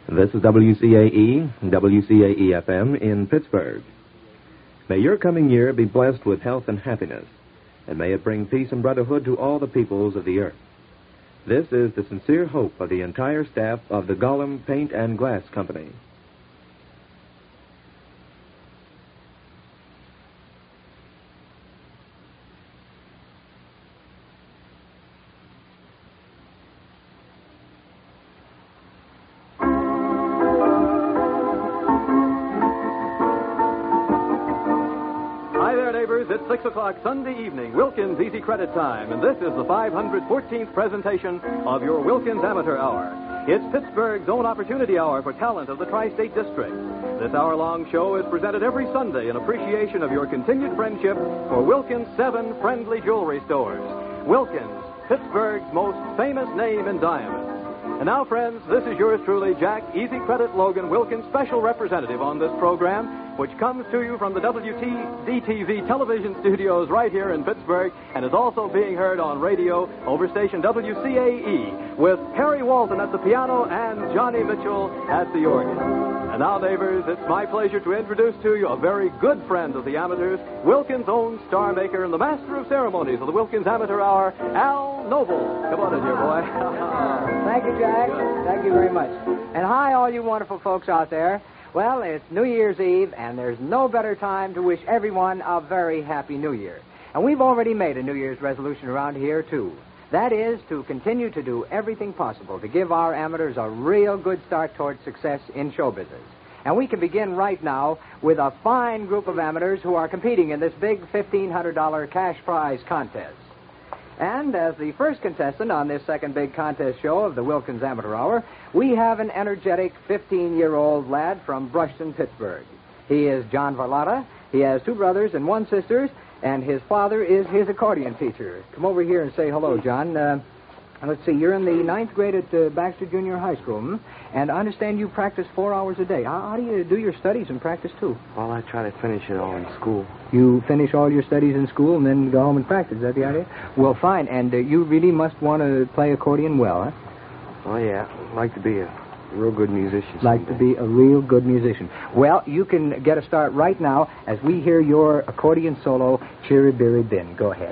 This is WCAE, WCAE-FM in Pittsburgh. May your coming year be blessed with health and happiness, and may it bring peace and brotherhood to all the peoples of the earth. This is the sincere hope of the entire staff of the Gollum Paint and Glass Company. It's 6 o'clock Sunday evening, Wilkins Easy Credit Time, and this is the 514th presentation of your Wilkins Amateur Hour. It's Pittsburgh's own opportunity hour for talent of the Tri-State District. This hour-long show is presented every Sunday in appreciation of your continued friendship for Wilkins' 7 friendly jewelry stores. Wilkins, Pittsburgh's most famous name in diamonds. And now, friends, this is yours truly, Jack Easy Credit Logan Wilkins, special representative on this program, which comes to you from the WTD-TV television studios right here in Pittsburgh and is also being heard on radio over station WCAE with Harry Walton at the piano and Johnny Mitchell at the organ. And now, neighbors, it's my pleasure to introduce to you a very good friend of the amateurs, Wilkins' own star maker and the master of ceremonies of the Wilkins Amateur Hour, Al Noble. Come on in here, boy. Thank you, Jack. Thank you very much. And hi, all you wonderful folks out there. Well, it's New Year's Eve, and there's no better time to wish everyone a very happy New Year. And we've already made a New Year's resolution around here, too. That is to continue to do everything possible to give our amateurs a real good start towards success in show business. And we can begin right now with a fine group of amateurs who are competing in this big $1,500 cash prize contest. And as the first contestant on this second big contest show of the Wilkins Amateur Hour, we have an energetic 15-year-old lad from Brushton, Pittsburgh. He is John Varlotta. He has 2 brothers and 1 sister, and his father is his accordion teacher. Come over here and say hello, John. Let's see, you're in the 9th grade at Baxter Junior High School, and I understand you practice 4 hours a day. How do you do your studies and practice, too? Well, I try to finish it all in school. You finish all your studies in school and then go home and practice. Is that the idea? Well, fine. And you really must want to play accordion well, huh? Oh, yeah. I'd like to be a real good musician. Like to be a real good musician. Well, you can get a start right now as we hear your accordion solo, Chirry Birry Bin. Go ahead.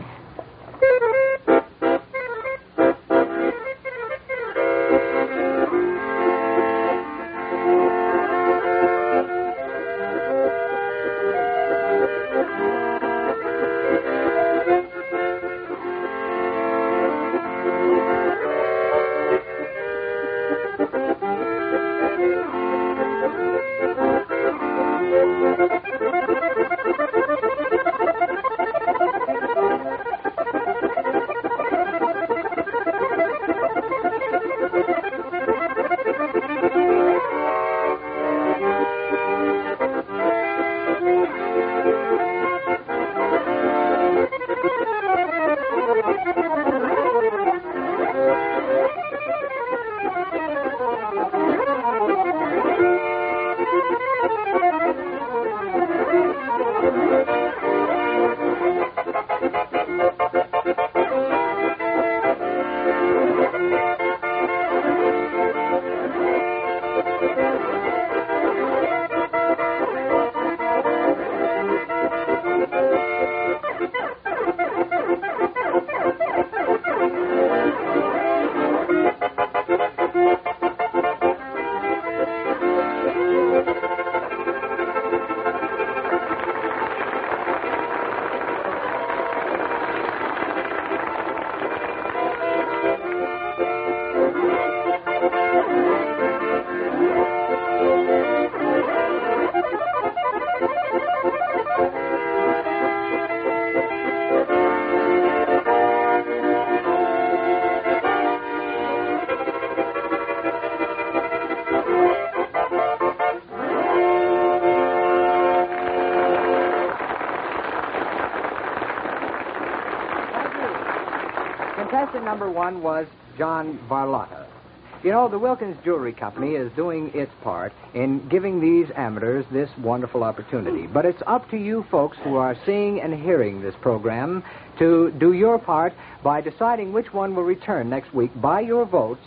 Contestant number 1 was John Varlotta. You know, the Wilkins Jewelry Company is doing its part in giving these amateurs this wonderful opportunity. But it's up to you folks who are seeing and hearing this program to do your part by deciding which one will return next week by your votes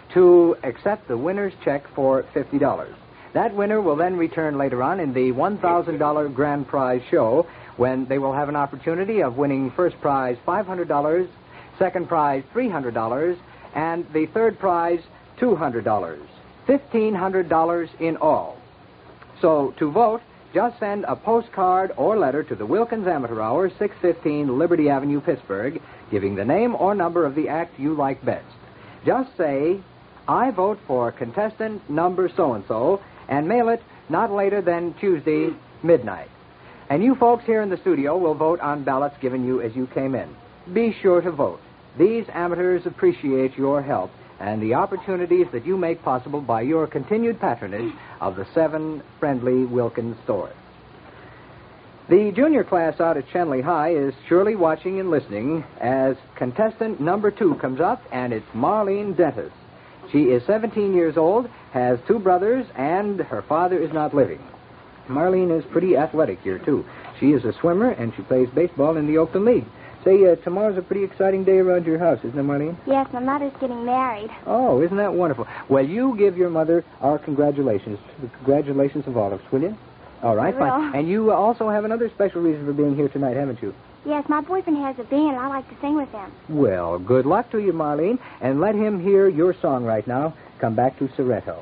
to accept the winner's check for $50. That winner will then return later on in the $1,000 grand prize show when they will have an opportunity of winning first prize $500, second prize $300, and the third prize $200. $1,500 in all. So to vote, just send a postcard or letter to the Wilkins Amateur Hour, 615 Liberty Avenue, Pittsburgh, giving the name or number of the act you like best. Just say, I vote for contestant number so-and-so, and mail it not later than Tuesday midnight. And you folks here in the studio will vote on ballots given you as you came in. Be sure to vote. These amateurs appreciate your help and the opportunities that you make possible by your continued patronage of the 7 friendly Wilkins stores. The junior class out at Shenley High is surely watching and listening as contestant number 2 comes up, and it's Marlene Dentis. She is 17 years old, has 2 brothers, and her father is not living. Marlene is pretty athletic here, too. She is a swimmer, and she plays baseball in the Oakland League. Say, tomorrow's a pretty exciting day around your house, isn't it, Marlene? Yes, my mother's getting married. Oh, isn't that wonderful? Well, you give your mother our congratulations. The congratulations of all of us, will you? All right, I will. fine. And you also have another special reason for being here tonight, haven't you? Yes, my boyfriend has a band, and I like to sing with him. Well, good luck to you, Marlene, and let him hear your song right now. Come Back to Soretto.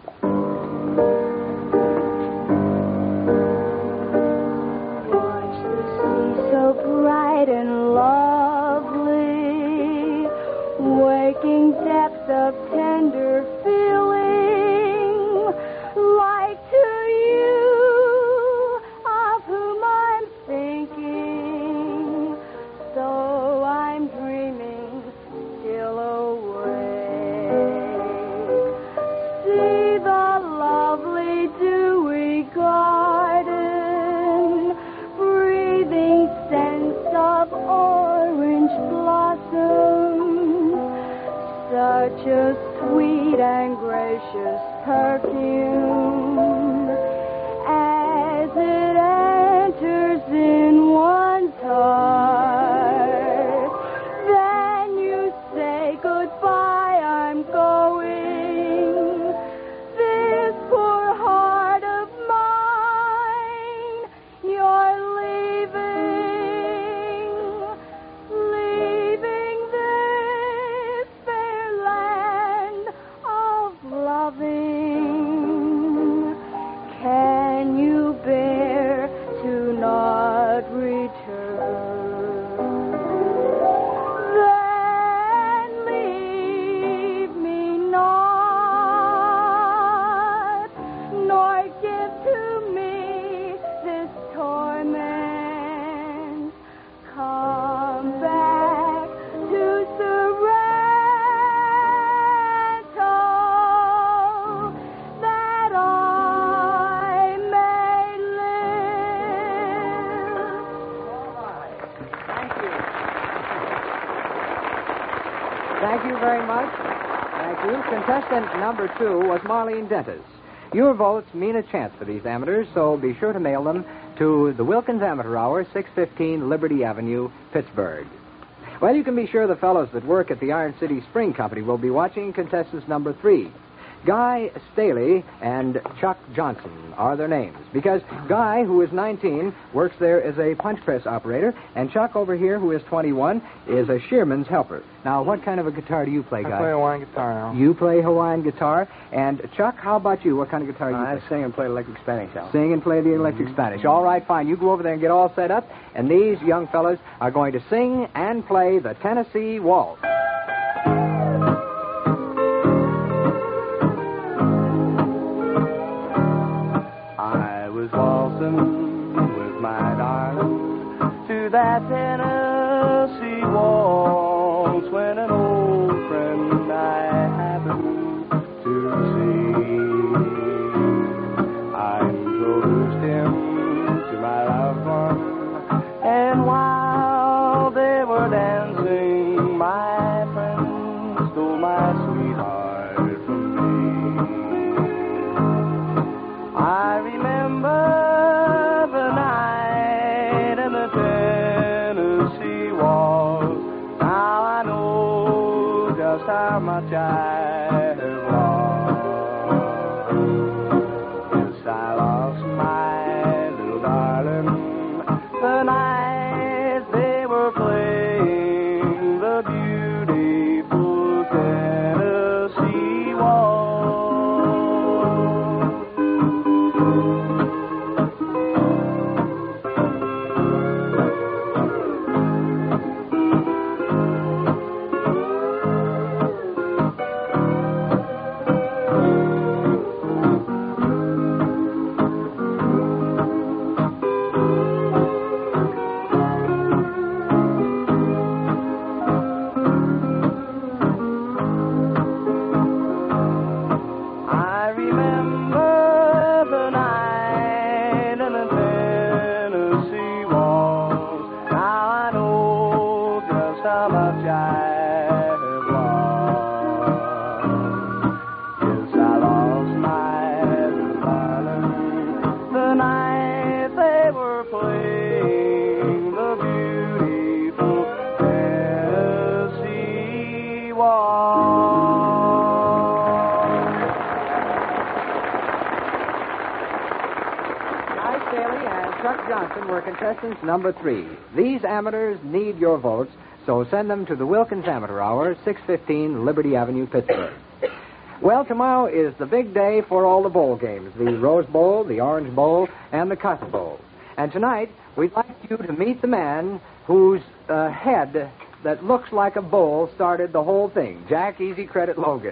Watch the sea so bright and lovely, waking depths of tender feeling, like to you, of whom I'm thinking, so I'm dreaming still awake. See the lovely dewy garden, breathing scents of orange blossoms, such a sweet and gracious perfume as it enters in one's heart. Then you say goodbye, I'm going. This poor heart of mine, you're leaving this fair land of loving. Can you bear to not return? Then leave me not, nor give to me this torment. Come back to Sorrento, that I may live. Thank you. Thank you very much. Thank you. Contestant number 2 was Marlene Dentis. Your votes mean a chance for these amateurs, so be sure to mail them to the Wilkins Amateur Hour, 615 Liberty Avenue, Pittsburgh. Well, you can be sure the fellows that work at the Iron City Spring Company will be watching contestants number 3. Guy Staley and Chuck Johnson are their names, because Guy, who is 19, works there as a punch press operator, and Chuck over here, who is 21, is a shearman's helper. Now, what kind of a guitar do you play, Guy? I play Hawaiian guitar now. You play Hawaiian guitar, and Chuck, how about you? What kind of guitar do you play? I sing and play electric Spanish now. Sing and play the electric Spanish. All right, fine. You go over there and get all set up, and these young fellas are going to sing and play the Tennessee Waltz. I was waltzing with my darling to that Tennessee waltz when an old friend I happened to see. I introduced him to my loved one, and while they were dancing, my friend stole my sweetheart from me. I remember the night in the Tennessee waltz. Now I know just just how much I have lost. Yes, I lost my little darling the night they were playing the beautiful Tennessee Waltz. I remember the night in the Tennessee Waltz. Now I know just how much I have lost. Yes, I lost my little darling the night they were playing the beautiful Tennessee Waltz. Guy Staley and Chuck Johnson were contestants number 3. These amateurs need your votes, so send them to the Wilkins Amateur Hour, 615 Liberty Avenue, Pittsburgh. Well, tomorrow is the big day for all the bowl games, the Rose Bowl, the Orange Bowl, and the Cotton Bowl. And tonight, we'd like you to meet the man whose head that looks like a bowl started the whole thing, Jack Easy Credit Logan.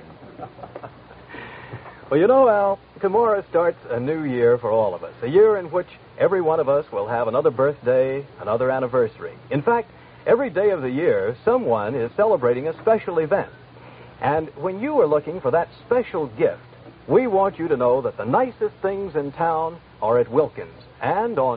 Well, you know, Al, tomorrow starts a new year for all of us, a year in which every one of us will have another birthday, another anniversary. In fact, every day of the year, someone is celebrating a special event. And when you are looking for that special gift, we want you to know that the nicest things in town are at Wilkins, and on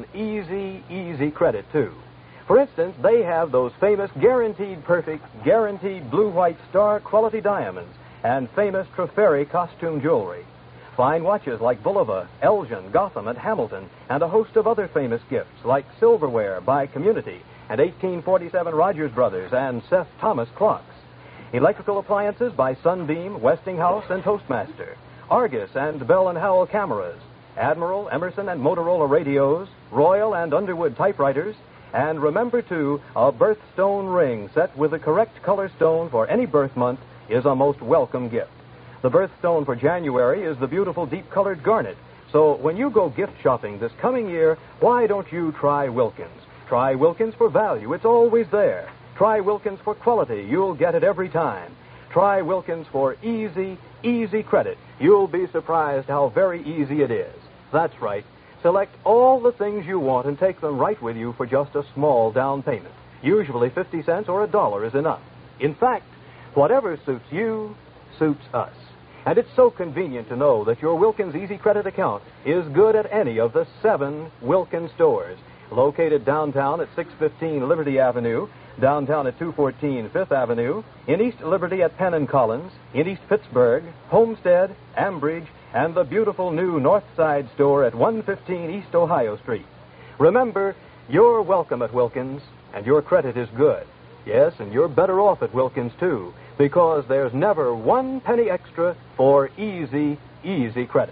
easy credit, too. For instance, they have those famous guaranteed perfect, guaranteed blue-white star quality diamonds and famous Treferi costume jewelry. Fine watches like Bulova, Elgin, Gotham, and Hamilton, and a host of other famous gifts like silverware by Community and 1847 Rogers Brothers and Seth Thomas clocks. Electrical appliances by Sunbeam, Westinghouse, and Toastmaster. Argus and Bell & Howell cameras. Admiral, Emerson, and Motorola radios. Royal and Underwood typewriters. And remember, too, a birthstone ring set with the correct color stone for any birth month is a most welcome gift. The birthstone for January is the beautiful deep-colored garnet. So when you go gift shopping this coming year, why don't you try Wilkins? Try Wilkins for value. It's always there. Try Wilkins for quality. You'll get it every time. Try Wilkins for easy credit. You'll be surprised how very easy it is. That's right. Select all the things you want and take them right with you for just a small down payment. Usually 50 cents or $1 is enough. In fact, whatever suits you, suits us. And it's so convenient to know that your Wilkins Easy Credit account is good at any of the 7 Wilkins stores, located downtown at 615 Liberty Avenue, downtown at 214 Fifth Avenue, in East Liberty at Penn and Collins, in East Pittsburgh, Homestead, Ambridge, and the beautiful new North Side store at 115 East Ohio Street. Remember, you're welcome at Wilkins, and your credit is good. Yes, and you're better off at Wilkins, too, because there's never 1 penny extra for easy credit.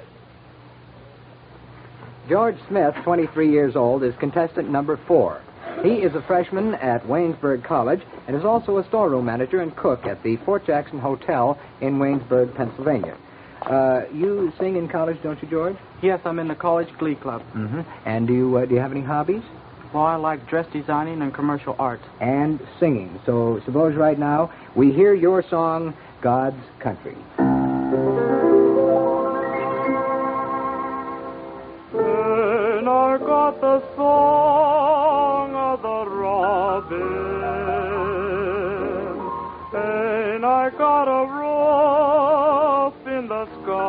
George Smith, 23 years old, is contestant number 4. He is a freshman at Waynesburg College and is also a storeroom manager and cook at the Fort Jackson Hotel in Waynesburg, Pennsylvania. You sing in college, don't you, George? Yes, I'm in the college glee club. Mm-hmm. And do you have any hobbies? Well, I like dress designing and commercial art. And singing. So suppose right now we hear your song, God's Country. And I got the song of the robin, and I got a roof in the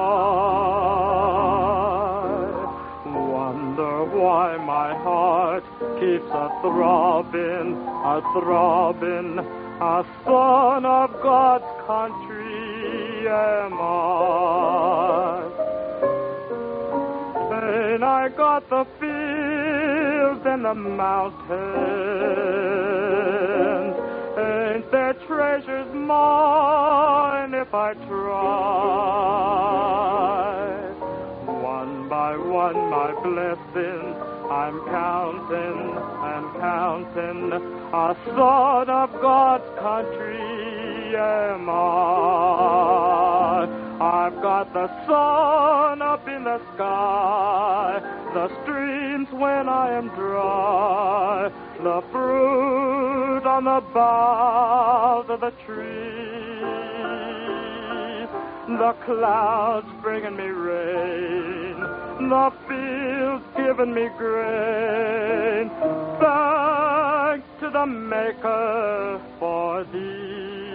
sky. Wonder why my heart keeps a-throbbing, a-throbbing. A son of God's country am I. And I got the fields and the mountains, ain't there treasures mine? if I try. One by one, my blessings I'm counting and counting. A son of God's country am I. I've got the sun up in the sky, the streams when I am dry, the fruit on the boughs of the trees, the clouds bringing me rain, the fields giving me grain. Thanks to the Maker for these.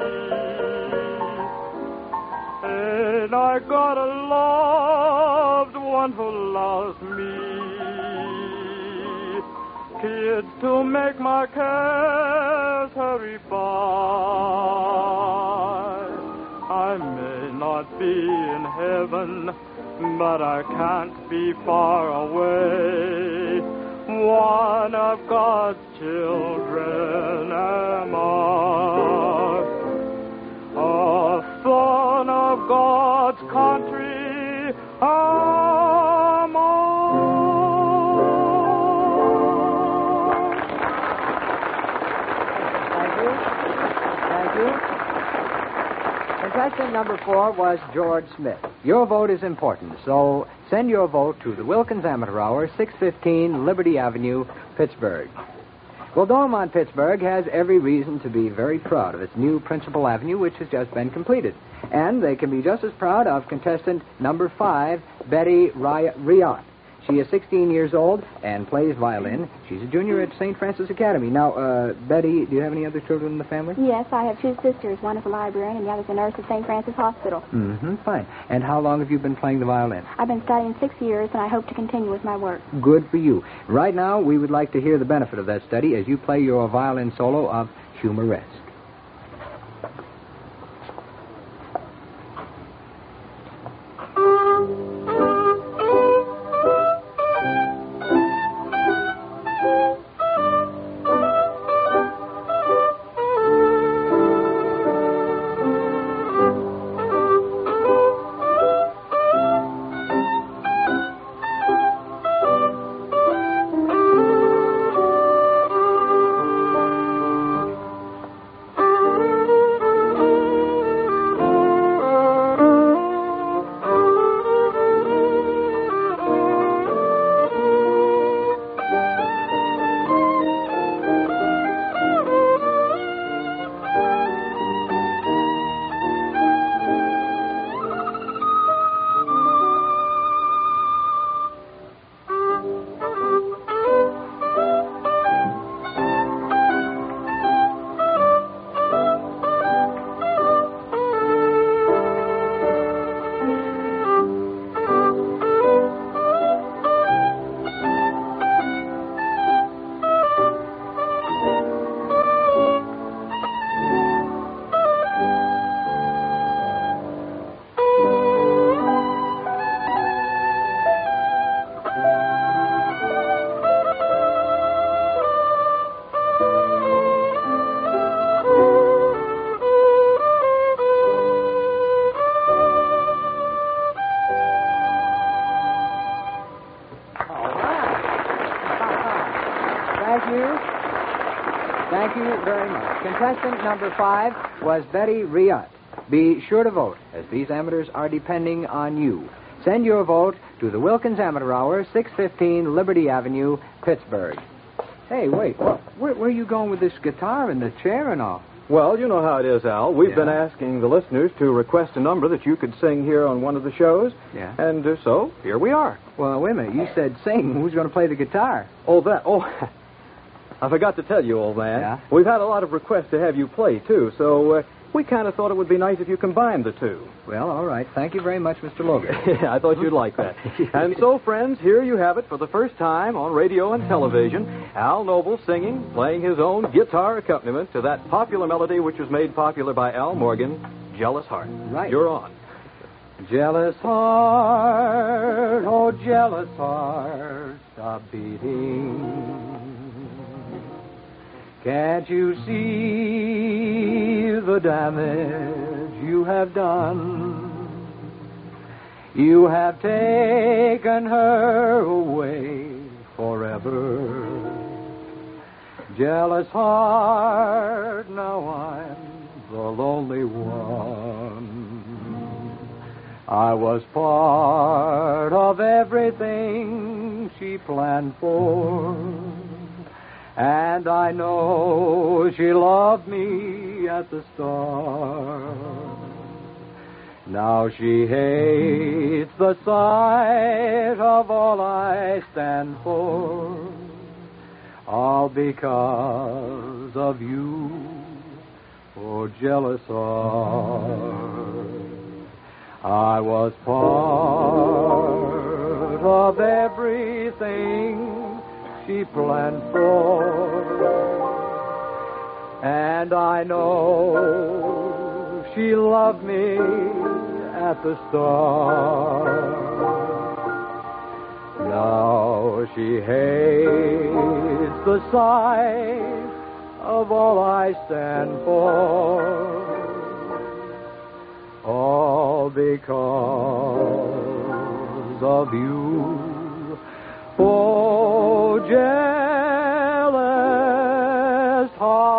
And I got a loved one who loves me. Kids to make my cares hurry by. I may not be in heaven, but I can't be far away. One of God's children am I. A son of God's country am I. Thank you. Contestant number 4 was George Smith. Your vote is important, so send your vote to the Wilkins Amateur Hour, 615 Liberty Avenue, Pittsburgh. Well, Dormont-Pittsburgh has every reason to be very proud of its new Principal Avenue, which has just been completed. And they can be just as proud of contestant number 5, Betty Riant. She is 16 years old and plays violin. She's a junior at St. Francis Academy. Now, Betty, do you have any other children in the family? Yes, I have 2 sisters. One is a librarian and the other is a nurse at St. Francis Hospital. Mm-hmm, fine. And how long have you been playing the violin? I've been studying 6 years, and I hope to continue with my work. Good for you. Right now, we would like to hear the benefit of that study as you play your violin solo of Humoresque. Thank you very much. Contestant number 5 was Betty Riant. Be sure to vote, as these amateurs are depending on you. Send your vote to the Wilkins Amateur Hour, 615 Liberty Avenue, Pittsburgh. Hey, wait. Where are you going with this guitar and the chair and all? Well, you know how it is, Al. We've been asking the listeners to request a number that you could sing here on one of the shows. Yeah. And so, here we are. Well, wait a minute. You said sing. Who's going to play the guitar? Oh, I forgot to tell you, old man. Yeah? We've had a lot of requests to have you play, too, so we kind of thought it would be nice if you combined the two. Well, all right. Thank you very much, Mr. Logan. I thought you'd like that. And so, friends, here you have it for the first time on radio and television. Al Noble singing, playing his own guitar accompaniment to that popular melody which was made popular by Al Morgan, Jealous Heart. Right. You're on. Jealous heart, oh jealous heart, stop beating. Can't you see the damage you have done. You have taken her away forever. Jealous heart, now I'm the lonely one. I was part of everything she planned for, and I know she loved me at the start. Now she hates the sight of all I stand for, all because of you, oh jealous heart. I was part of everything she planned for, and I know she loved me at the start. Now she hates the sight of all I stand for, all because of you, oh jealous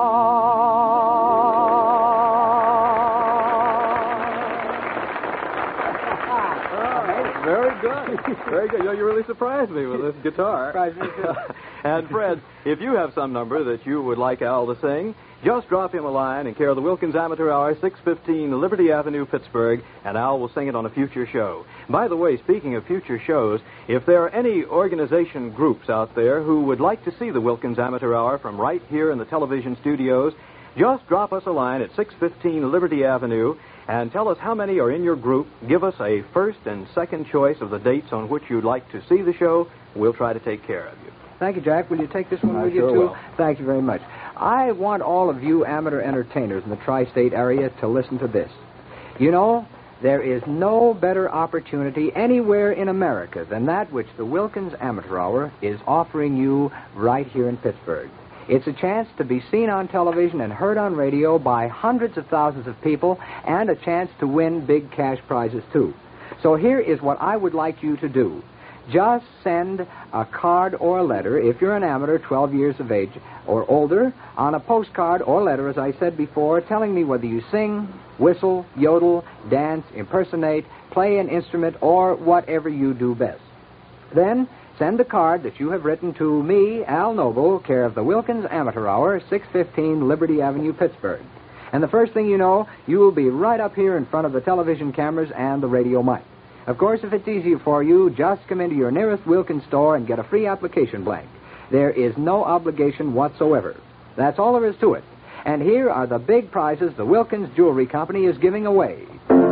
heart. Very good. Very good. You really surprised me with this guitar. Surprised me too. And Fred, if you have some number that you would like Al to sing, just drop him a line in care of the Wilkins Amateur Hour, 615 Liberty Avenue, Pittsburgh, and Al will sing it on a future show. By the way, speaking of future shows, if there are any organization groups out there who would like to see the Wilkins Amateur Hour from right here in the television studios, just drop us a line at 615 Liberty Avenue and tell us how many are in your group. Give us a first and second choice of the dates on which you'd like to see the show. We'll try to take care of you. Thank you, Jack. Will you take this one I with sure you, too? will. Thank you very much. I want all of you amateur entertainers in the tri-state area to listen to this. You know, there is no better opportunity anywhere in America than that which the Wilkins Amateur Hour is offering you right here in Pittsburgh. It's a chance to be seen on television and heard on radio by hundreds of thousands of people, and a chance to win big cash prizes, too. So here is what I would like you to do. Just send a card or a letter, if you're an amateur 12 years of age or older, on a postcard or letter, as I said before, telling me whether you sing, whistle, yodel, dance, impersonate, play an instrument, or whatever you do best. Then send the card that you have written to me, Al Noble, care of the Wilkins Amateur Hour, 615 Liberty Avenue, Pittsburgh. And the first thing you know, you will be right up here in front of the television cameras and the radio mic. Of course, if it's easier for you, just come into your nearest Wilkins store and get a free application blank. There is no obligation whatsoever. That's all there is to it. And here are the big prizes the Wilkins Jewelry Company is giving away.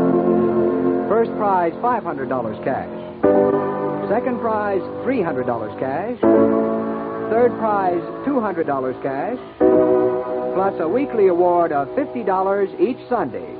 First prize, $500 cash. Second prize, $300 cash. Third prize, $200 cash. Plus a weekly award of $50 each Sunday.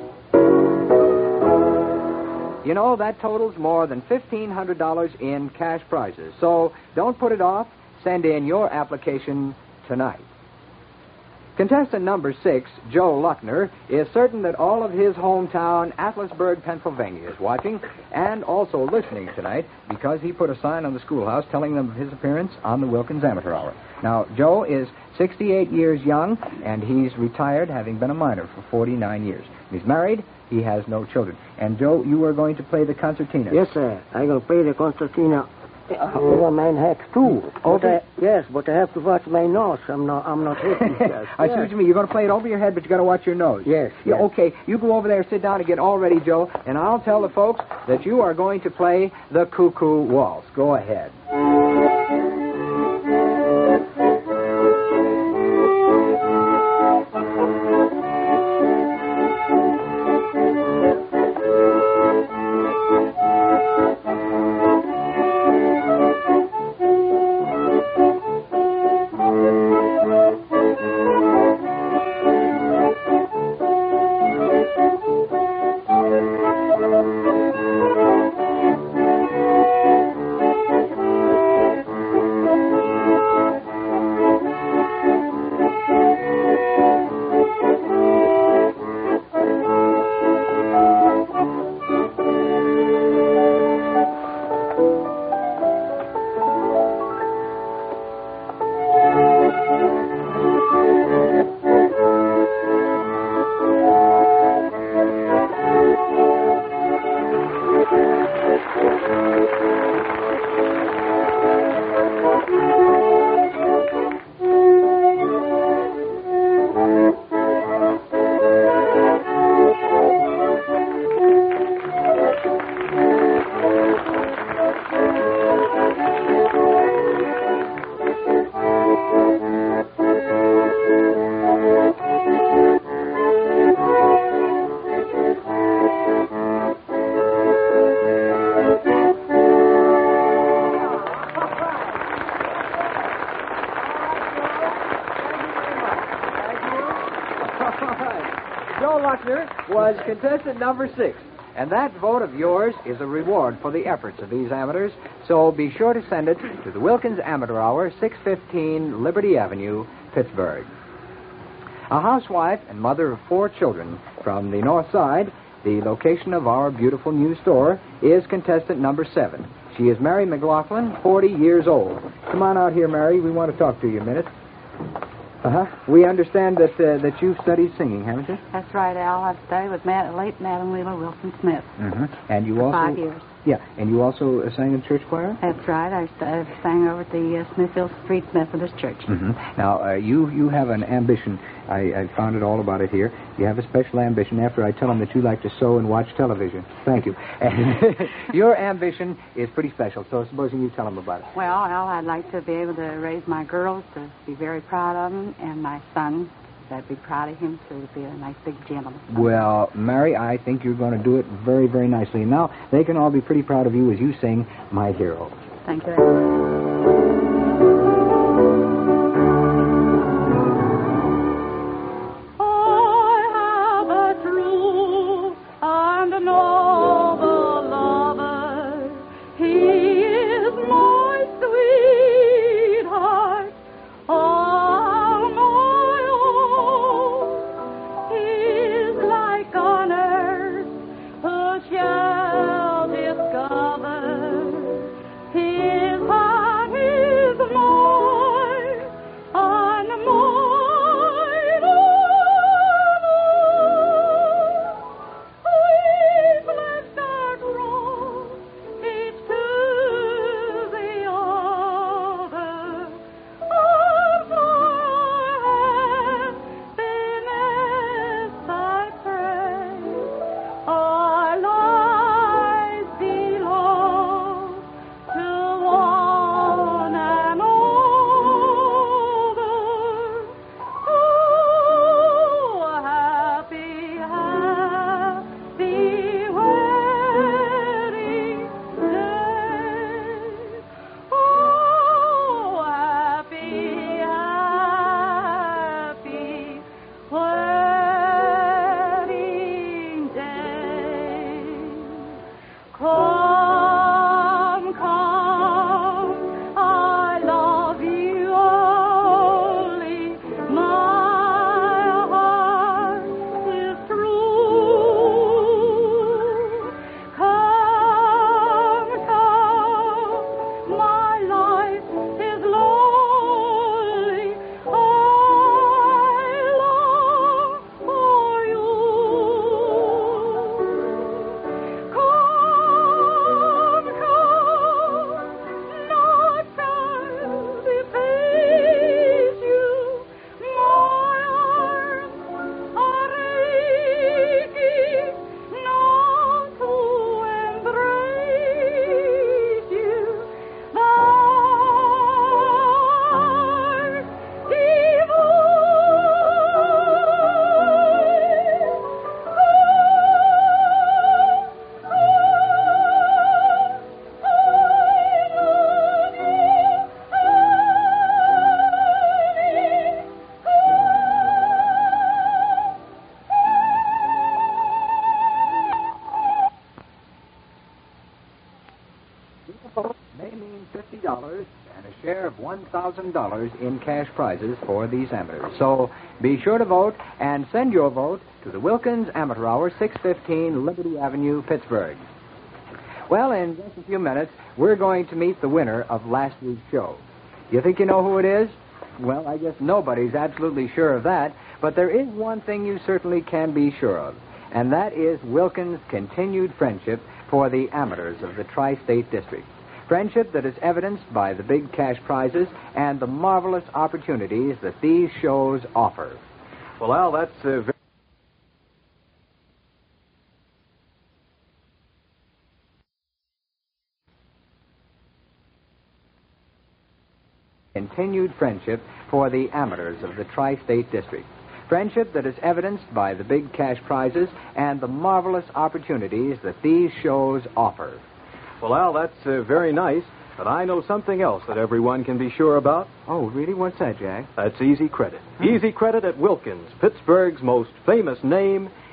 You know, that totals more than $1,500 in cash prizes. So don't put it off. Send in your application tonight. Contestant number 6, Joe Luckner, is certain that all of his hometown, Atlasburg, Pennsylvania, is watching and also listening tonight because he put a sign on the schoolhouse telling them of his appearance on the Wilkins Amateur Hour. Now, Joe is 68 years young, and he's retired, having been a miner for 49 years. He's married. He has no children. And, Joe, you are going to play the concertina. Yes, sir. I'm going to play the concertina. Mine hacks too. Okay. But I have to watch my nose. I'm not hitting. I see what you mean. You're going to play it over your head, but you got to watch your nose. Yes. Yeah. Okay. You go over there, sit down, and get all ready, Joe. And I'll tell the folks that you are going to play the Cuckoo Waltz. Go ahead. was contestant number 6. And that vote of yours is a reward for the efforts of these amateurs. So be sure to send it to the Wilkins Amateur Hour, 615 Liberty Avenue, Pittsburgh. A housewife and mother of 4 children from the North Side, the location of our beautiful new store, is contestant number 7. She is Mary McLaughlin, 40 years old. Come on out here, Mary. We want to talk to you a minute. We understand that you've studied singing, haven't you? That's right, Al. I've studied with late Madam Wheeler Wilson Smith. And you for also 5 years. Yeah, and you also sang in church choir? That's right. I sang over at the Smithfield Street Methodist Church. Now, you have an ambition. I found it all about it here. You have a special ambition after I tell them that you like to sew and watch television. Thank you. And your ambition is pretty special, so supposing you tell them about it. Well, Al, I'd like to be able to raise my girls to be very proud of them, and my son, I'd be proud of him, too, to be a nice big gentleman. Well, Mary, I think you're going to do it very, very nicely. And now, they can all be pretty proud of you as you sing My Hero. Thank you, Al. may mean $50 and a share of $1,000 in cash prizes for these amateurs. So be sure to vote and send your vote to the Wilkins Amateur Hour, 615 Liberty Avenue, Pittsburgh. Well, in just a few minutes, we're going to meet the winner of last week's show. You think you know who it is? Well, I guess nobody's absolutely sure of that, but there is one thing you certainly can be sure of, and that is Wilkins' continued friendship for the amateurs of the Tri-State District. Friendship that is evidenced by the big cash prizes and the marvelous opportunities that these shows offer. Well, Al, that's very... Continued friendship for the amateurs of the Tri-State District. Friendship that is evidenced by the big cash prizes and the marvelous opportunities that these shows offer. Well, Al, that's very nice, but I know something else that everyone can be sure about. Oh, really? What's that, Jack? That's Easy Credit. Easy Credit at Wilkins, Pittsburgh's most famous name,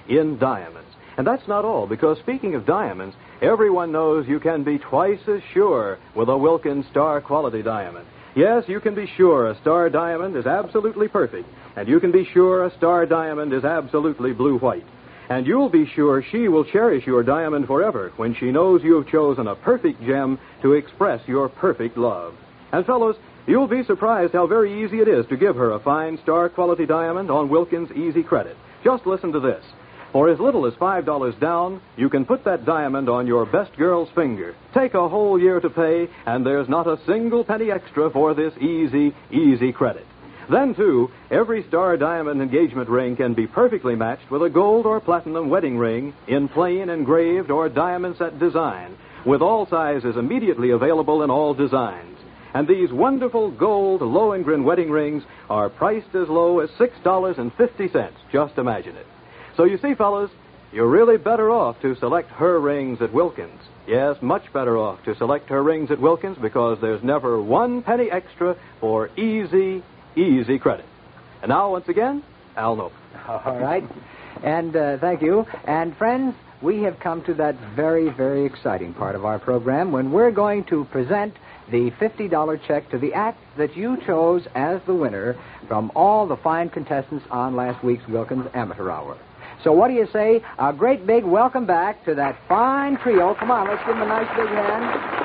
in diamonds. And that's not all, because speaking of diamonds, everyone knows you can be twice as sure with a Wilkins Star Quality Diamond. Yes, you can be sure a Star Diamond is absolutely perfect, and you can be sure a Star Diamond is absolutely blue-white. And you'll be sure she will cherish your diamond forever when she knows you've chosen a perfect gem to express your perfect love. And fellows, you'll be surprised how very easy it is to give her a fine Star Quality Diamond on Wilkins Easy Credit. Just listen to this. For as little as $5 down, you can put that diamond on your best girl's finger. Take a whole year to pay, and there's not a single penny extra for this easy credit. Then, too, every Star Diamond engagement ring can be perfectly matched with a gold or platinum wedding ring in plain, engraved, or diamond set design, with all sizes immediately available in all designs. And these wonderful gold Lohengrin wedding rings are priced as low as $6.50. Just imagine it. So you see, fellas, you're really better off to select her rings at Wilkins. Yes, much better off to select her rings at Wilkins, because there's never one penny extra for easy credit. And now, once again, Al Noble. All right. And thank you. And friends, we have come to that very, very exciting part of our program when we're going to present the $50 check to the act that you chose as the winner from all the fine contestants on last week's Wilkins Amateur Hour. So what do you say? A great big welcome back to that fine trio. Come on, let's give them a nice big hand.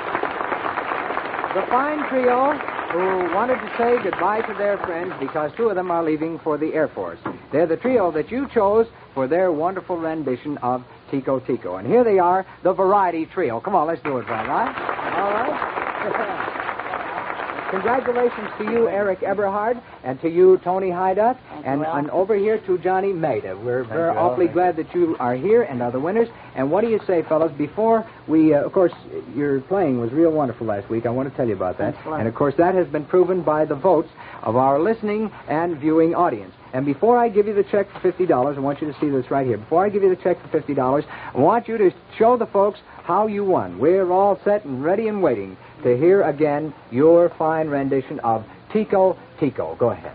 The fine trio who wanted to say goodbye to their friends because two of them are leaving for the Air Force. They're the trio that you chose for their wonderful rendition of Tico Tico. And here they are, the Variety Trio. Come on, let's do it, Brian. All right? Congratulations to you, Eric Eberhard, and to you, Tony Hyduck, and over here to Johnny Maida. We're awfully glad that you are here and are the winners. And what do you say, fellas? Before we, of course, your playing was real wonderful last week. I want to tell you about that. And, of course, that has been proven by the votes of our listening and viewing audience. And before I give you the check for $50, I want you to see this right here. Before I give you the check for $50, I want you to show the folks how you won. We're all set and ready and waiting to hear again your fine rendition of Tico Tico. Go ahead.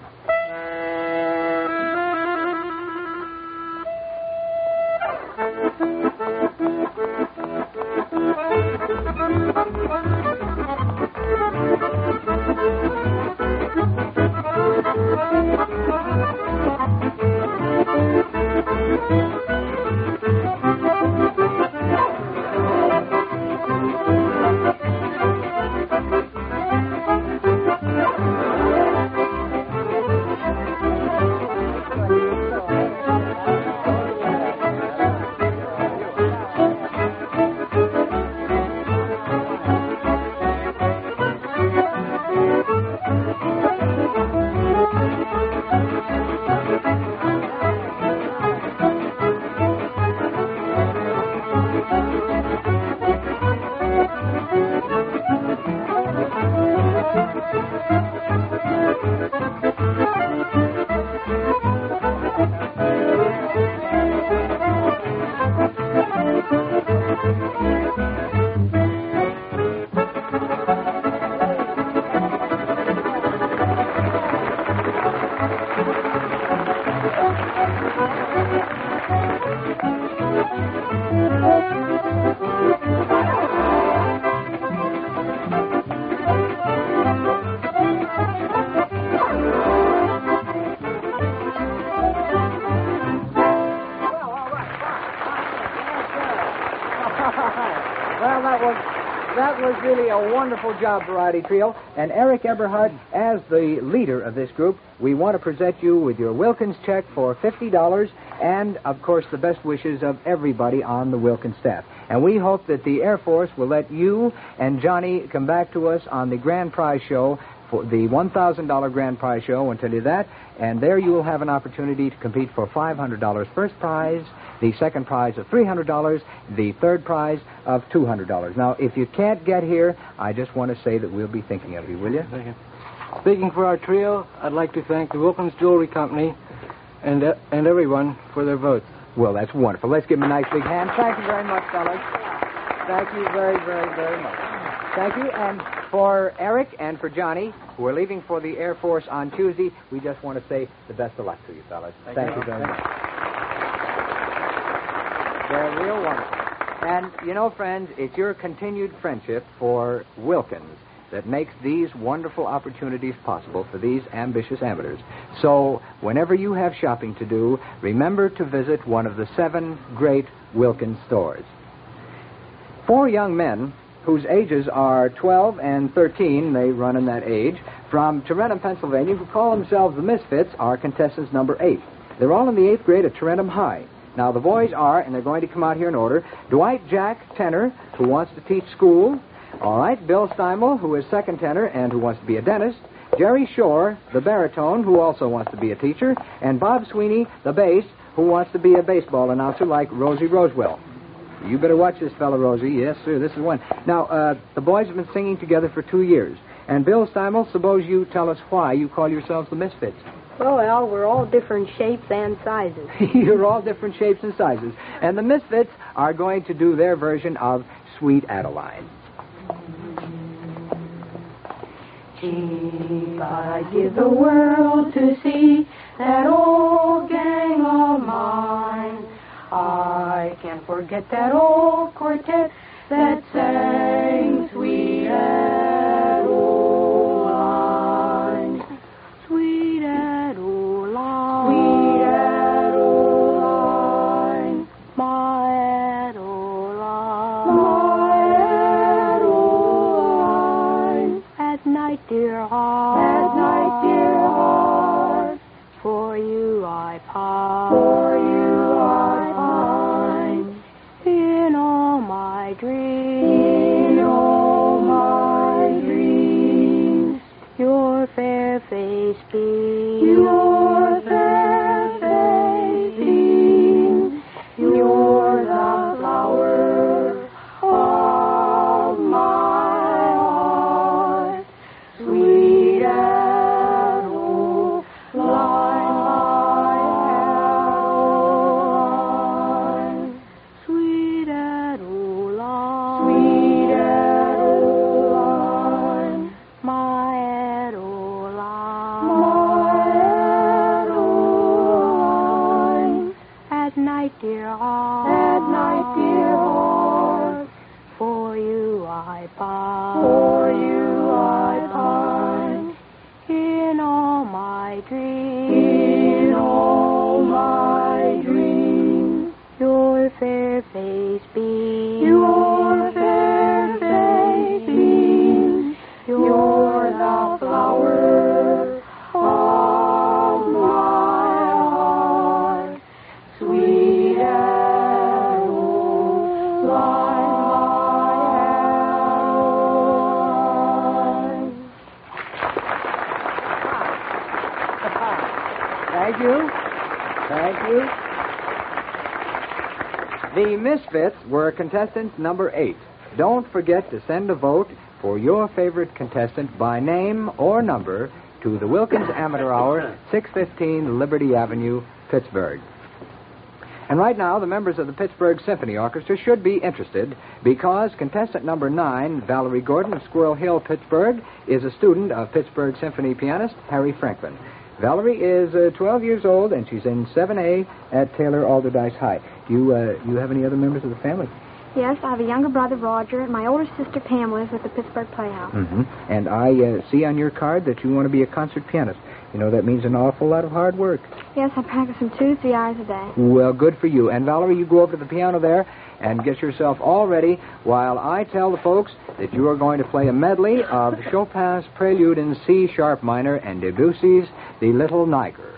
That was really a wonderful job, Variety Trio. And Eric Eberhard, as the leader of this group, we want to present you with your Wilkins check for $50 and, of course, the best wishes of everybody on the Wilkins staff. And we hope that the Air Force will let you and Johnny come back to us on the grand prize show, for the $1,000 grand prize show, and tell you that. And there you will have an opportunity to compete for $500 first prize, the second prize of $300, the third prize of $200. Now, if you can't get here, I just want to say that we'll be thinking of you, will you? Thank you. Speaking for our trio, I'd like to thank the Wilkins Jewelry Company and everyone for their votes. Well, that's wonderful. Let's give them a nice big hand. Thank you very much, fellas. Thank you very, very, very much. Thank you. And for Eric and for Johnny, who are leaving for the Air Force on Tuesday, we just want to say the best of luck to you, fellas. Thank you very much. They're real wonderful. And, you know, friends, it's your continued friendship for Wilkins that makes these wonderful opportunities possible for these ambitious amateurs. So, whenever you have shopping to do, remember to visit one of the 7 great Wilkins stores. 4 young men whose ages are 12 and 13, they run in that age, from Tarentum, Pennsylvania, who call themselves the Misfits, are contestants number 8. They're all in the 8th grade at Tarentum High. Now, the boys are, and they're going to come out here in order, Dwight Jack, tenor, who wants to teach school. All right, Bill Steimel, who is second tenor and who wants to be a dentist. Jerry Shore, the baritone, who also wants to be a teacher. And Bob Sweeney, the bass, who wants to be a baseball announcer like Rosie Rosewell. You better watch this fella, Rosie. Yes, sir, this is one. Now, the boys have been singing together for 2 years. And Bill Steimel, suppose you tell us why you call yourselves the Misfits. Well, Al, we're all different shapes and sizes. You're all different shapes and sizes. And the Misfits are going to do their version of Sweet Adeline. If I give the world to see that old gang of mine, I can't forget that old quartet that sang Sweet Adeline. Sweet Adeline. Sweet Adeline. My Adeline. My Adeline. At night, dear heart. At night, dear heart. For you I pine. For you I pine. In all my dreams. In all my dreams. Your fair face beams. Your fair face beams. You're the flower of my heart. Sweet Adeline, Adeline. Sweet Adeline. Sweet Adeline. My Adeline. My Adeline. At night, dear heart. At night, dear heart. For you I pine. For you I pine. In all my dreams. In all my dreams. Your fair face beams. Your fair face beams. You're the flower of my heart. Sweet Adeline, my Adeline. Thank you. Thank you. The Misfits were contestant number 8. Don't forget to send a vote for your favorite contestant by name or number to the Wilkins Amateur Hour, 615 Liberty Avenue, Pittsburgh. And right now, the members of the Pittsburgh Symphony Orchestra should be interested because contestant number 9, Valerie Gordon of Squirrel Hill, Pittsburgh, is a student of Pittsburgh Symphony pianist Harry Franklin. Valerie is 12 years old, and she's in 7A at Taylor Alderdice High. Do you have any other members of the family? Yes, I have a younger brother, Roger, and my older sister, Pam, lives at the Pittsburgh Playhouse. Mm-hmm. And I see on your card that you want to be a concert pianist. You know, that means an awful lot of hard work. Yes, I practice them 2-3 hours a day. Well, good for you. And, Valerie, you go over to the piano there and get yourself all ready while I tell the folks that you are going to play a medley of Chopin's Prelude in C-sharp minor and Debussy's The Little Niger.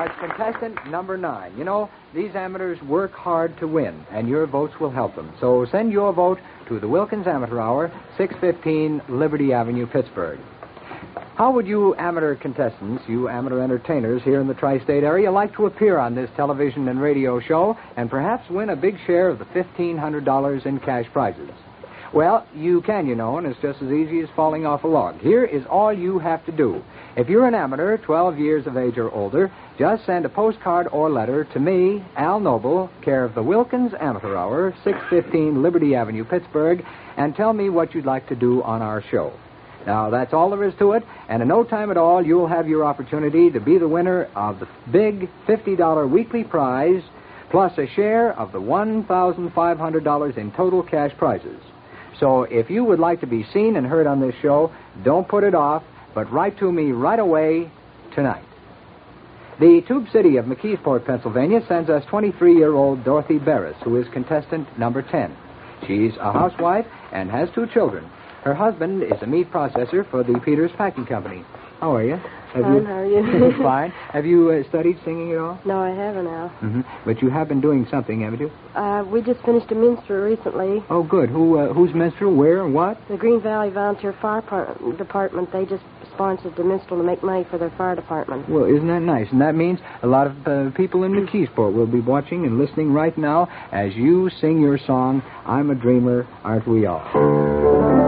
it's contestant number 9. You know, these amateurs work hard to win, and your votes will help them. So send your vote to the Wilkins Amateur Hour, 615 Liberty Avenue, Pittsburgh. How would you amateur contestants, you amateur entertainers here in the tri-state area, like to appear on this television and radio show and perhaps win a big share of the $1,500 in cash prizes? Well, you can, you know, and it's just as easy as falling off a log. Here is all you have to do. If you're an amateur, 12 years of age or older, just send a postcard or letter to me, Al Noble, care of the Wilkins Amateur Hour, 615 Liberty Avenue, Pittsburgh, and tell me what you'd like to do on our show. Now, that's all there is to it, and in no time at all, you'll have your opportunity to be the winner of the big $50 weekly prize, plus a share of the $1,500 in total cash prizes. So if you would like to be seen and heard on this show, don't put it off, but write to me right away tonight. The Tube City of McKeesport, Pennsylvania, sends us 23-year-old Dorothy Barris, who is contestant number 10. She's a housewife and has 2 children. Her husband is a meat processor for the Peters Packing Company. How are you? Fine, how are you? Fine. Have you studied singing at all? No, I haven't, Al. Mm-hmm. But you have been doing something, haven't you? We just finished a minstrel recently. Oh, good. Who's minstrel? Where and what? The Green Valley Volunteer Fire Department. They just sponsored the minstrel to make money for their fire department. Well, isn't that nice? And that means a lot of people in McKeesport will be watching and listening right now as you sing your song, I'm a Dreamer, Aren't We All?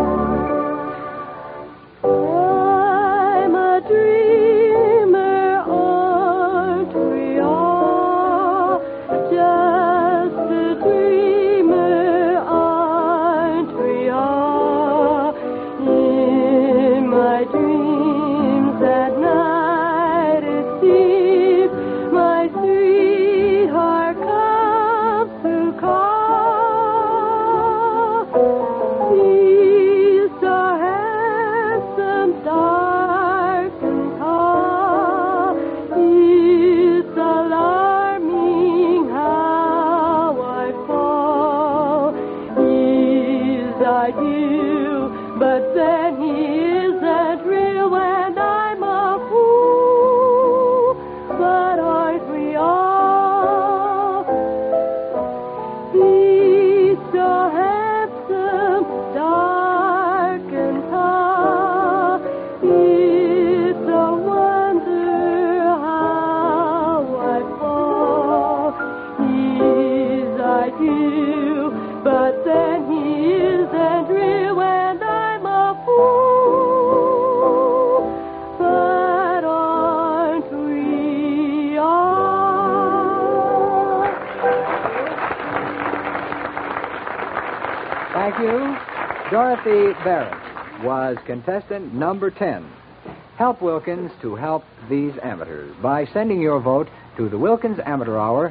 Thank you. Dorothy Barrett was contestant number 10. Help Wilkins to help these amateurs by sending your vote to the Wilkins Amateur Hour,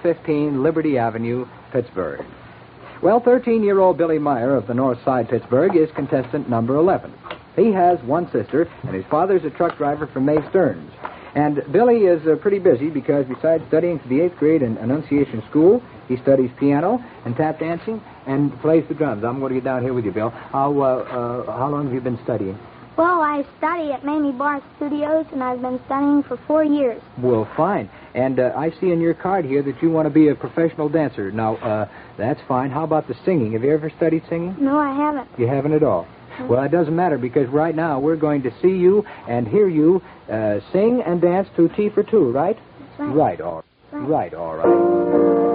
615 Liberty Avenue, Pittsburgh. Well, 13-year-old Billy Meyer of the North Side, Pittsburgh, is contestant number 11. He has one sister, and his father's a truck driver for May Stearns. And Billy is pretty busy because besides studying for the 8th grade in Annunciation School, he studies piano and tap dancing and plays the drums. I'm going to get down here with you, Bill. How long have you been studying? Well, I study at Mamie Barr Studios, and I've been studying for 4 years. Well, fine. And I see in your card here that you want to be a professional dancer. Now, that's fine. How about the singing? Have you ever studied singing? No, I haven't. You haven't at all? Well, it doesn't matter because right now we're going to see you and hear you sing and dance to Tea for Two, right? That's right. Right, all right. Right, all right.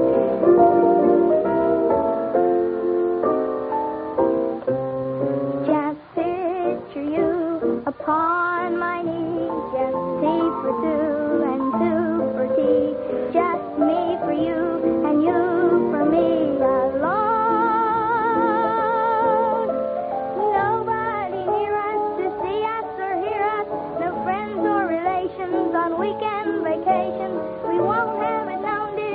Upon my knee, just tea for two and two for tea. Just me for you and you for me alone. Nobody near us to see us or hear us. No friends or relations on weekend vacations. We won't have it known, dear.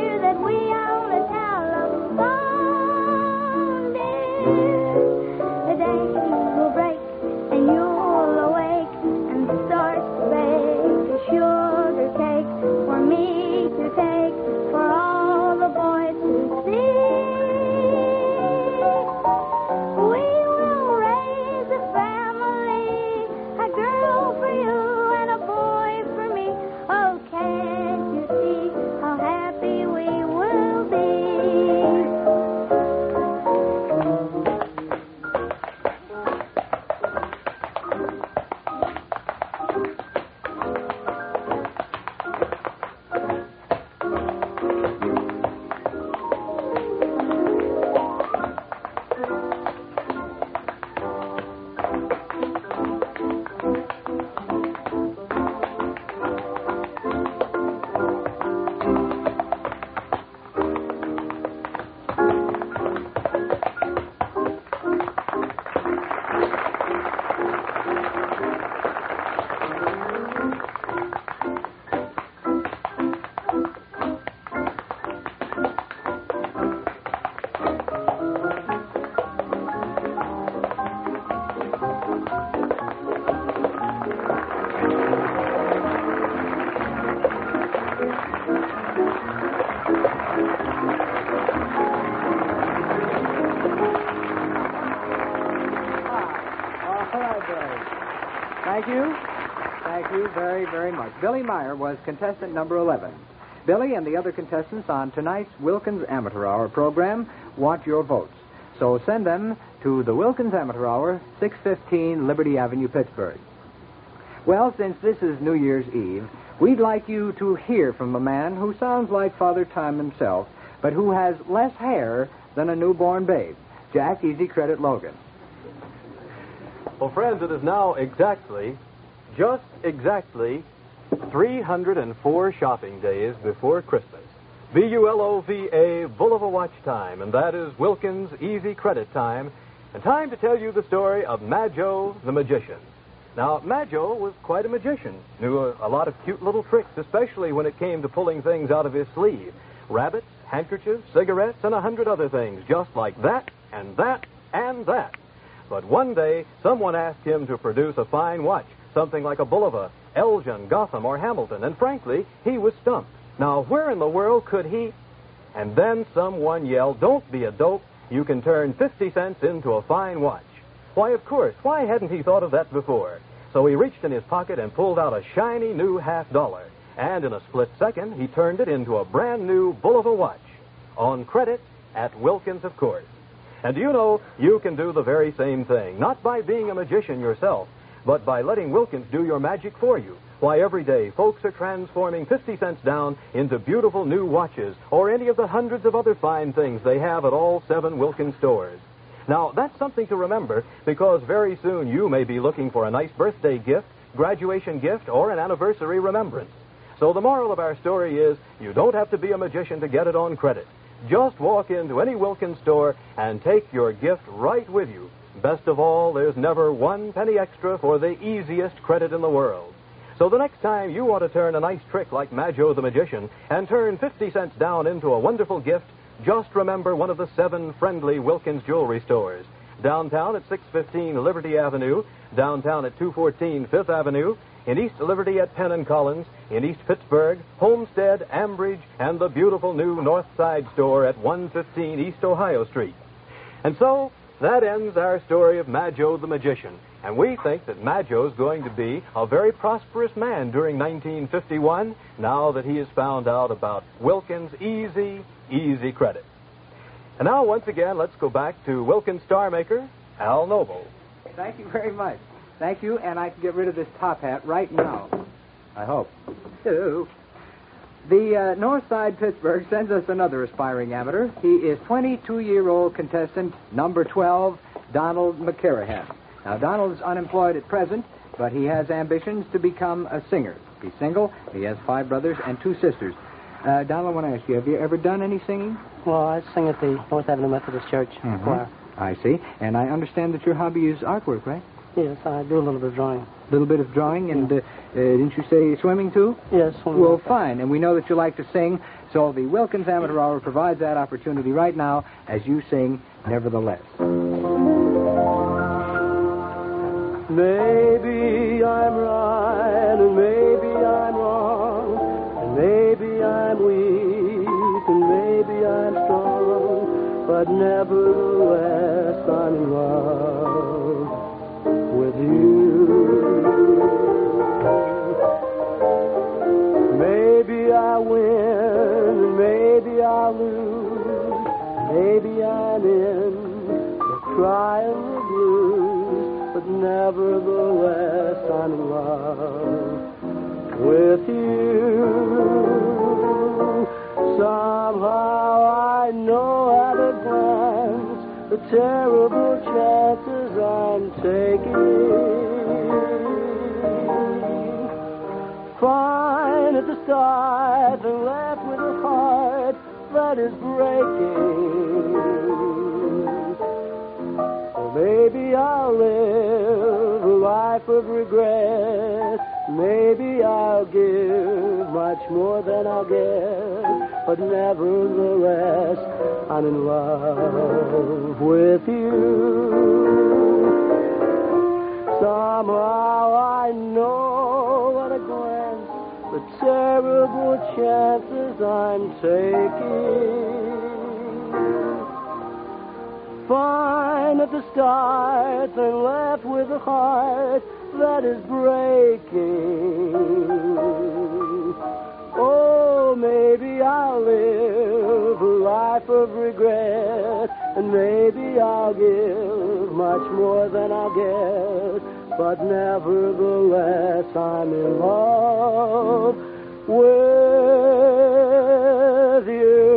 All right, Billy. Thank you. Thank you very, very much. Billy Meyer was contestant number 11. Billy and the other contestants on tonight's Wilkins Amateur Hour program want your votes. So send them to the Wilkins Amateur Hour, 615 Liberty Avenue, Pittsburgh. Well, since this is New Year's Eve, we'd like you to hear from a man who sounds like Father Time himself, but who has less hair than a newborn babe. Jack Easy Credit Logan. Well, friends, it is now just exactly 304 shopping days before Christmas. BULOVA, Bulova Watch time, and that is Wilkins Easy Credit time, and time to tell you the story of Majo the Magician. Now, Majo was quite a magician, knew a lot of cute little tricks, especially when it came to pulling things out of his sleeve. Rabbits, handkerchiefs, cigarettes, and 100 other things, just like that, and that, and that. But one day, someone asked him to produce a fine watch, something like a Bulova, Elgin, Gotham, or Hamilton, and frankly, he was stumped. Now, where in the world could he? And then someone yelled, "Don't be a dope. You can turn 50 cents into a fine watch." Why, of course. Why hadn't he thought of that before? So he reached in his pocket and pulled out a shiny new $50. And in a split second, he turned it into a brand new Bulova watch. On credit at Wilkins, of course. And do you know, you can do the very same thing. Not by being a magician yourself, but by letting Wilkins do your magic for you. Why, every day, folks are transforming 50 cents down into beautiful new watches or any of the hundreds of other fine things they have at all 7 Wilkins stores. Now, that's something to remember, because very soon you may be looking for a nice birthday gift, graduation gift, or an anniversary remembrance. So the moral of our story is, you don't have to be a magician to get it on credit. Just walk into any Wilkins store and take your gift right with you. Best of all, there's never 1 penny extra for the easiest credit in the world. So the next time you want to turn a nice trick like Majo the Magician and turn 50 cents down into a wonderful gift, just remember one of the 7 friendly Wilkins jewelry stores. Downtown at 615 Liberty Avenue, downtown at 214 Fifth Avenue, in East Liberty at Penn and Collins, in East Pittsburgh, Homestead, Ambridge, and the beautiful new North Side store at 115 East Ohio Street. And so, that ends our story of Majo the Magician. And we think that Majo's going to be a very prosperous man during 1951, now that he has found out about Wilkins Easy Credit. And now, once again, let's go back to Wilkins star maker, Al Noble. Thank you very much. Thank you, and I can get rid of this top hat right now. I hope. The North Side Pittsburgh sends us another aspiring amateur. He is 22-year-old contestant number 12, Donald McCarahan. Now, Donald is unemployed at present, but he has ambitions to become a singer. He's single. He has 5 brothers and 2 sisters. Donald, I want to ask you, have you ever done any singing? Well, I sing at the North Avenue Methodist Church choir. I see. And I understand that your hobby is artwork, right? Yes, I do a little bit of drawing. A little bit of drawing, and didn't you say swimming, too? Yes, swimming. Well, fine. And we know that you like to sing, so the Wilkins Amateur Hour provides that opportunity right now as you sing Nevertheless. Maybe I'm right, and maybe I'm wrong, and maybe I'm weak, and maybe I'm strong, but nevertheless I'm in love with you. Maybe I win, and maybe I lose, maybe I'm in the cry and the blues, but nevertheless I'm in love with you. Somehow I know at a glance the terrible chances I'm taking. Fine at the start and left with a heart that is breaking. So maybe I'll live a life of regret. Maybe I'll give much more than I'll get, but nevertheless I'm in love with you. Somehow I know at a glance the terrible chances I'm taking. Fine at the start and left with a heart that is breaking. Oh, maybe I'll live a life of regret, and maybe I'll give much more than I'll get, but nevertheless I'm in love with you.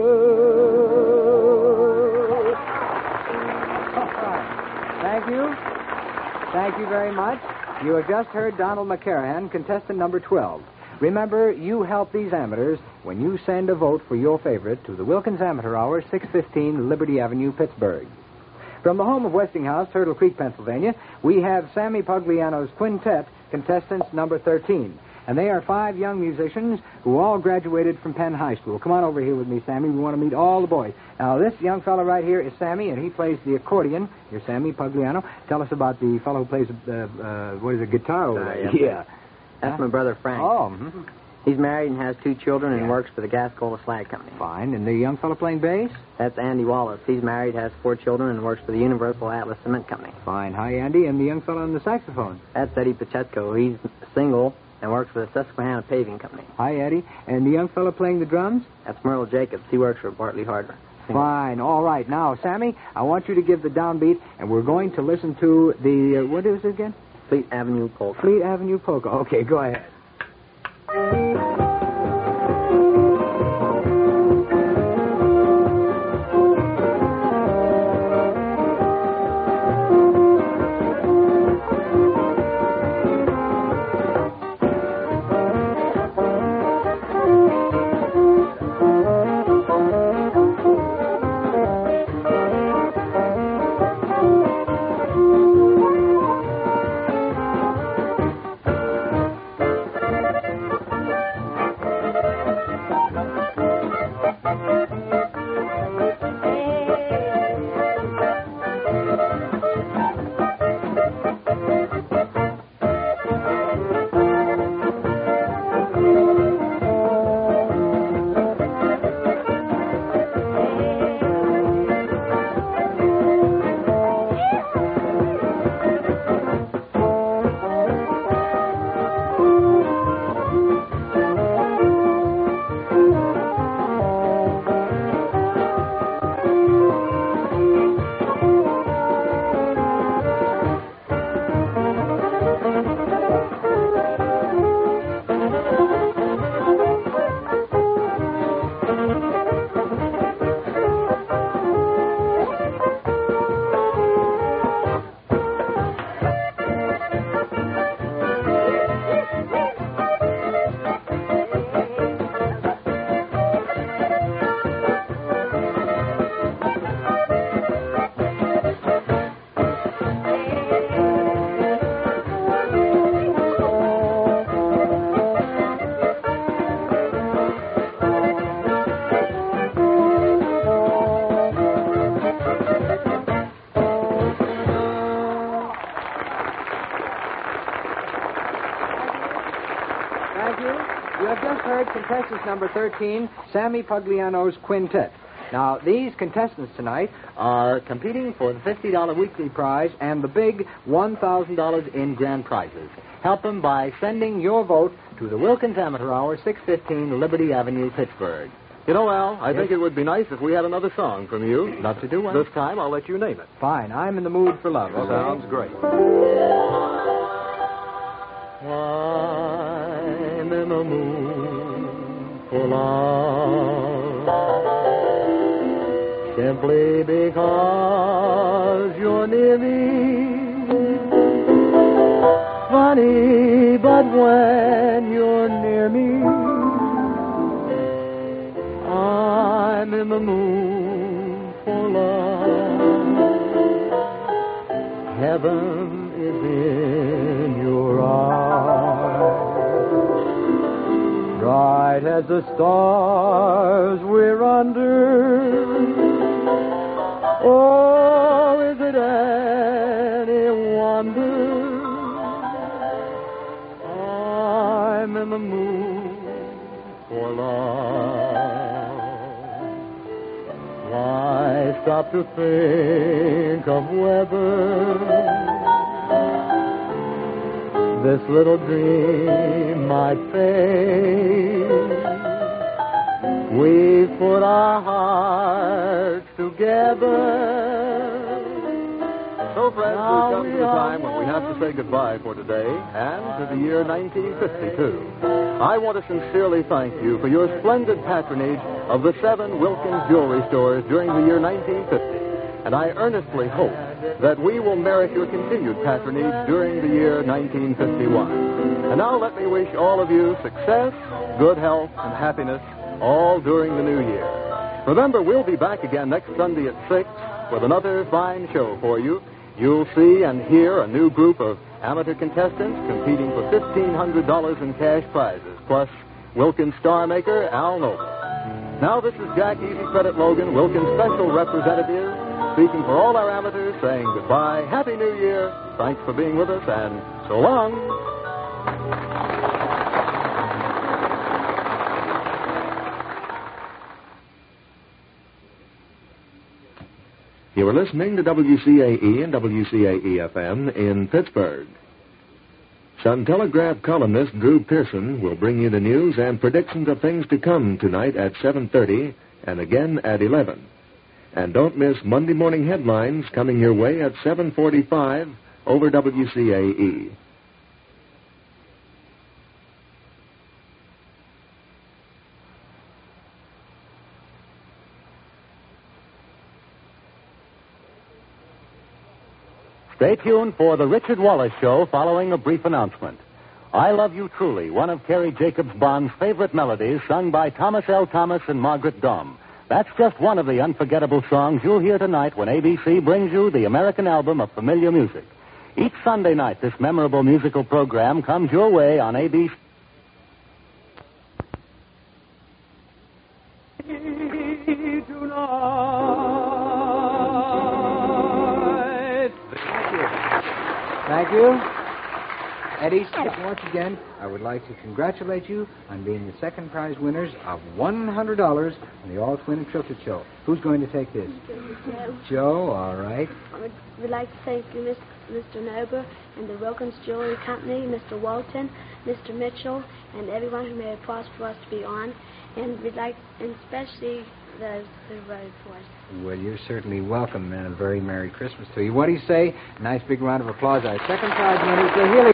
Thank you. Thank you very much. You have just heard Donald McCarahan, contestant number 12. Remember, you help these amateurs when you send a vote for your favorite to the Wilkins Amateur Hour, 615 Liberty Avenue, Pittsburgh. From the home of Westinghouse, Turtle Creek, Pennsylvania, we have Sammy Pugliano's Quintet, contestants number 13. And they are 5 young musicians who all graduated from Penn High School. Come on over here with me, Sammy. We want to meet all the boys. Now, this young fellow right here is Sammy, and he plays the accordion. You're Sammy Pugliano. Tell us about the fellow who plays, guitar over there? Yeah. That's my brother, Frank. Oh, mm-hmm. He's married and has 2 children and works for the Gascola Slag Company. Fine. And the young fellow playing bass? That's Andy Wallace. He's married, has 4 children, and works for the Universal Atlas Cement Company. Fine. Hi, Andy. And the young fellow on the saxophone? That's Eddie Pacheco. He's single and works for the Susquehanna Paving Company. Hi, Eddie. And the young fellow playing the drums? That's Merle Jacobs. He works for Bartley Hardware. Fine. All right. Now, Sammy, I want you to give the downbeat, and we're going to listen to the, what is it again? Fleet Avenue Polka. Fleet Avenue Polka. Okay, go ahead. Contestants number 13, Sammy Pugliano's Quintet. Now, these contestants tonight are competing for the $50 weekly prize and the big $1,000 in grand prizes. Help them by sending your vote to the Wilkins Amateur Hour, 615 Liberty Avenue, Pittsburgh. You know, Al, I think it would be nice if we had another song from you. Love to do one. This time, I'll let you name it. Fine. I'm in the mood for love. Okay? Sounds great. I'm in the mood for love, simply because you're near me. Funny, but when you're near me, I'm in the mood for love. Heaven is in your eyes, bright as the stars we're under. Oh, is it any wonder I'm in the mood for love? Why stop to think of weather? This little dream might fade. We put our hearts together. So, friends, we've come to the time when we have to say goodbye for today and to the year 1952. I want to sincerely thank you for your splendid patronage of the 7 Wilkins jewelry stores during the year 1950. And I earnestly hope that we will merit your continued patronage during the year 1951. And now let me wish all of you success, good health, and happiness all during the new year. Remember, we'll be back again next Sunday at 6 with another fine show for you. You'll see and hear a new group of amateur contestants competing for $1,500 in cash prizes, plus Wilkins star maker Al Noble. Now this is Jack Easy Credit Logan, Wilkins special representative, speaking for all our amateurs, saying goodbye, Happy New Year, thanks for being with us, and so long. You are listening to WCAE and WCAE-FM in Pittsburgh. Sun Telegraph columnist Drew Pearson will bring you the news and predictions of things to come tonight at 7:30 and again at 11. And don't miss Monday morning headlines coming your way at 7:45 over WCAE. Stay tuned for the Richard Wallace Show following a brief announcement. I Love You Truly, one of Carrie Jacobs Bond's favorite melodies, sung by Thomas L. Thomas and Margaret Dom. That's just one of the unforgettable songs you'll hear tonight when ABC brings you the American album of familiar music. Each Sunday night, this memorable musical program comes your way on ABC. Thank you. Eddie, once again, I would like to congratulate you on being the second prize winners of $100 on the All-Twin and Tilted Show. Who's going to take this? Joe, all right. We'd like to thank you, Mr. Noble and the Wilkins Jewelry Company, Mr. Walton, Mr. Mitchell, and everyone who made it possible for us to be on. And we'd like, and especially those who voted for us. Well, you're certainly welcome, and a very Merry Christmas to you. What do you say? Nice big round of applause. Our second prize winner is the Healy